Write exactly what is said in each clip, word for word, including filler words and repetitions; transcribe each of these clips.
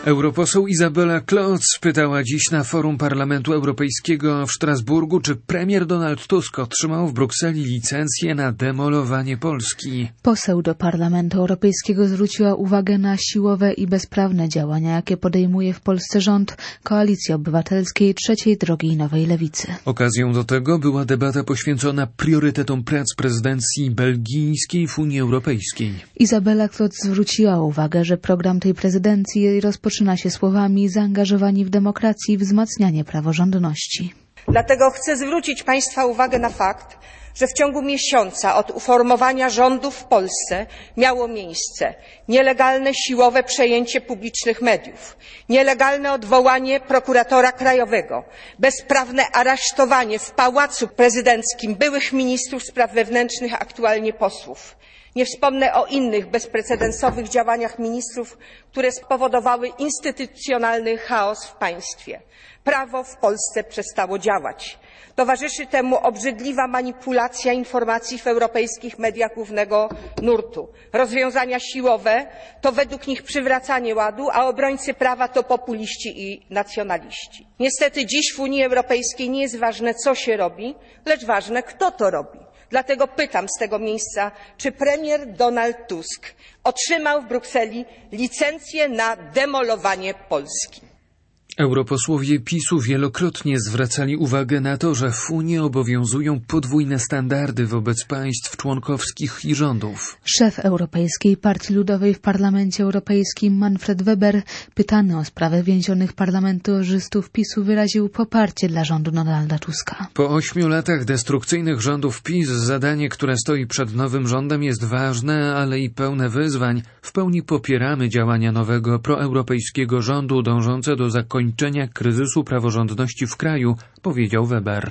Europoseł Izabela Kloc pytała dziś na forum Parlamentu Europejskiego w Strasburgu, czy premier Donald Tusk otrzymał w Brukseli licencję na demolowanie Polski. Poseł do Parlamentu Europejskiego zwróciła uwagę na siłowe i bezprawne działania, jakie podejmuje w Polsce rząd Koalicji Obywatelskiej, Trzeciej Drogi i Nowej Lewicy. Okazją do tego była debata poświęcona priorytetom prac prezydencji belgijskiej w Unii Europejskiej. Izabela Kloc zwróciła uwagę, że program tej prezydencji rozpoczyna się słowami zaangażowani w demokrację i wzmacnianie praworządności. Dlatego chcę zwrócić Państwa uwagę na fakt, że w ciągu miesiąca od uformowania rządu w Polsce miało miejsce nielegalne siłowe przejęcie publicznych mediów, nielegalne odwołanie prokuratora krajowego, bezprawne aresztowanie w Pałacu Prezydenckim byłych ministrów spraw wewnętrznych, aktualnie posłów. Nie wspomnę o innych bezprecedensowych działaniach ministrów, które spowodowały instytucjonalny chaos w państwie. Prawo w Polsce przestało działać. Towarzyszy temu obrzydliwa manipulacja informacji w europejskich mediach głównego nurtu. Rozwiązania siłowe to według nich przywracanie ładu, a obrońcy prawa to populiści i nacjonaliści. Niestety dziś w Unii Europejskiej nie jest ważne, co się robi, lecz ważne, kto to robi. Dlatego pytam z tego miejsca, czy premier Donald Tusk otrzymał w Brukseli licencję na demolowanie Polski? Europosłowie PiSu wielokrotnie zwracali uwagę na to, że w Unii obowiązują podwójne standardy wobec państw członkowskich i rządów. Szef Europejskiej Partii Ludowej w Parlamencie Europejskim Manfred Weber, pytany o sprawę więzionych parlamentarzystów PiSu, wyraził poparcie dla rządu Donalda Tuska. Po ośmiu latach destrukcyjnych rządów PiS zadanie, które stoi przed nowym rządem, jest ważne, ale i pełne wyzwań. W pełni popieramy działania nowego proeuropejskiego rządu dążące do zakończenia kryzysu praworządności w kraju, powiedział Weber.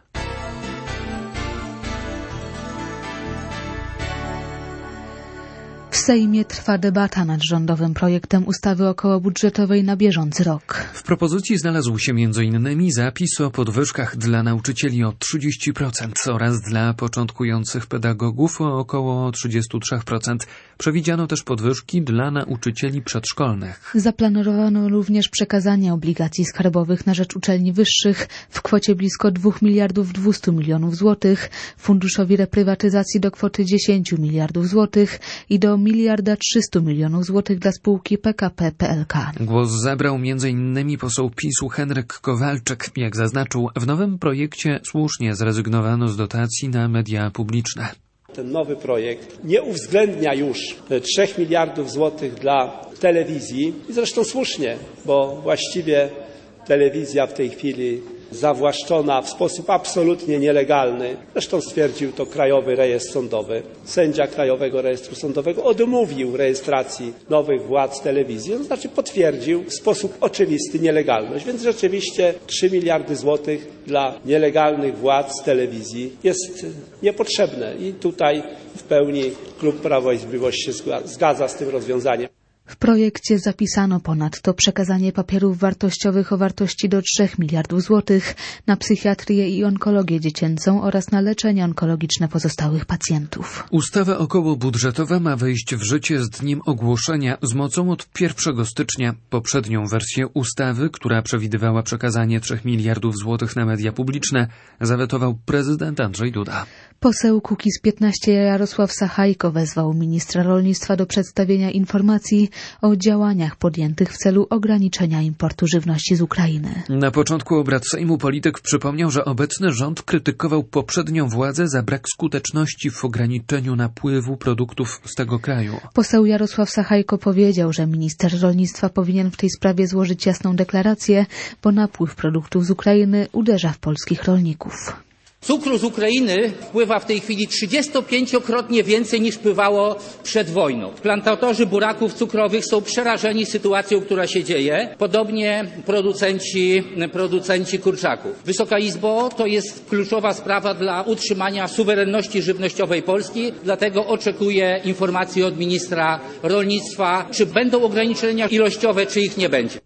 W Sejmie trwa debata nad rządowym projektem ustawy okołobudżetowej na bieżący rok. W propozycji znalazł się między innymi zapis o podwyżkach dla nauczycieli o trzydzieści procent oraz dla początkujących pedagogów o około trzydzieści trzy procent. Przewidziano też podwyżki dla nauczycieli przedszkolnych. Zaplanowano również przekazanie obligacji skarbowych na rzecz uczelni wyższych w kwocie blisko dwóch miliardów dwieście milionów złotych, Funduszowi Reprywatyzacji do kwoty dziesięć miliardów złotych i do miliarda trzysta milionów złotych dla spółki P K P P L K. Głos zabrał między innymi poseł PiSu Henryk Kowalczyk. Jak zaznaczył, w nowym projekcie słusznie zrezygnowano z dotacji na media publiczne. Ten nowy projekt nie uwzględnia już trzech miliardów złotych dla telewizji i zresztą słusznie, bo właściwie telewizja w tej chwili zawłaszczona w sposób absolutnie nielegalny. Zresztą stwierdził to Krajowy Rejestr Sądowy. Sędzia Krajowego Rejestru Sądowego odmówił rejestracji nowych władz telewizji, to znaczy potwierdził w sposób oczywisty nielegalność. Więc rzeczywiście trzy miliardy złotych dla nielegalnych władz telewizji jest niepotrzebne i tutaj w pełni klub Prawo i Sprawiedliwość się zgadza z tym rozwiązaniem. W projekcie zapisano ponadto przekazanie papierów wartościowych o wartości do trzech miliardów złotych na psychiatrię i onkologię dziecięcą oraz na leczenie onkologiczne pozostałych pacjentów. Ustawa okołobudżetowa ma wejść w życie z dniem ogłoszenia z mocą od pierwszego stycznia. Poprzednią wersję ustawy, która przewidywała przekazanie trzech miliardów złotych na media publiczne, zawetował prezydent Andrzej Duda. Poseł Kukiz piętnaście Jarosław Sachajko wezwał ministra rolnictwa do przedstawienia informacji o działaniach podjętych w celu ograniczenia importu żywności z Ukrainy. Na początku obrad Sejmu polityk przypomniał, że obecny rząd krytykował poprzednią władzę za brak skuteczności w ograniczeniu napływu produktów z tego kraju. Poseł Jarosław Sachajko powiedział, że minister rolnictwa powinien w tej sprawie złożyć jasną deklarację, bo napływ produktów z Ukrainy uderza w polskich rolników. Cukru z Ukrainy wpływa w tej chwili trzydziestopięciokrotnie więcej niż wpływało przed wojną. Plantatorzy buraków cukrowych są przerażeni sytuacją, która się dzieje. Podobnie producenci, producenci kurczaków. Wysoka Izbo, to jest kluczowa sprawa dla utrzymania suwerenności żywnościowej Polski. Dlatego oczekuję informacji od ministra rolnictwa, czy będą ograniczenia ilościowe, czy ich nie będzie.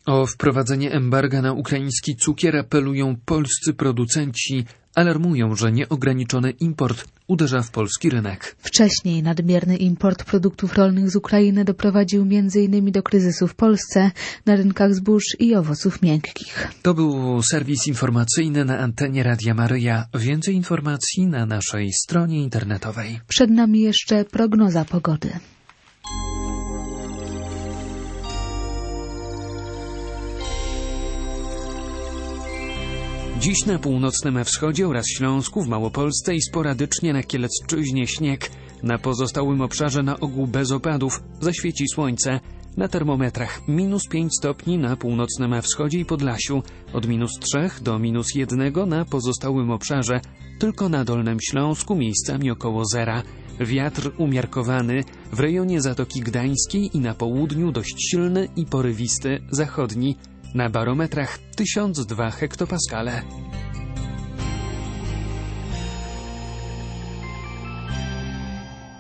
O wprowadzenie embarga na ukraiński cukier apelują polscy producenci. Alarmują, że nieograniczony import uderza w polski rynek. Wcześniej nadmierny import produktów rolnych z Ukrainy doprowadził między innymi do kryzysu w Polsce na rynkach zbóż i owoców miękkich. To był serwis informacyjny na antenie Radia Maryja. Więcej informacji na naszej stronie internetowej. Przed nami jeszcze prognoza pogody. Dziś na północnym wschodzie oraz Śląsku, w Małopolsce i sporadycznie na Kielecczyźnie śnieg. Na pozostałym obszarze na ogół bez opadów. Zaświeci słońce. Na termometrach minus pięć stopni na północnym wschodzie i Podlasiu. Od minus trzech do minus jednego na pozostałym obszarze. Tylko na Dolnym Śląsku miejscami około zera. Wiatr umiarkowany. W rejonie Zatoki Gdańskiej i na południu dość silny i porywisty zachodni. Na barometrach tysiąc dwa hektopaskale.